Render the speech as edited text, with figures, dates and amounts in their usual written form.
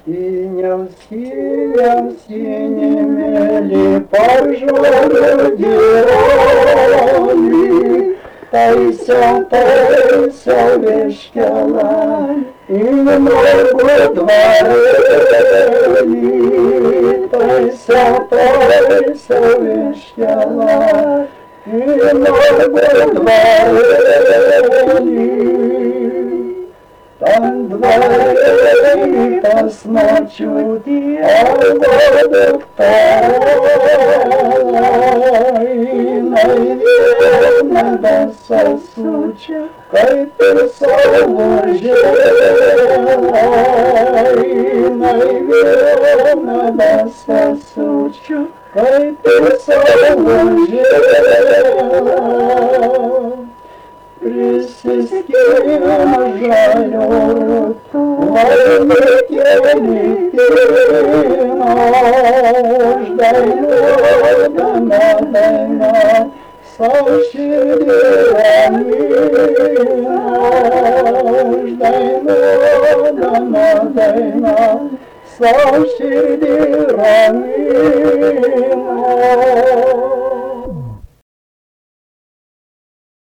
Синим-синими пожару деревни, тайся вишкала, и много дворени, тайся вишкала, и много дворени. Там дворей посмочут, а воду наверно, да сосуча, кай ты наверно, да сосуча, кай ты Присыским жалю, войники нуждайно, соширами нуждайно, соширами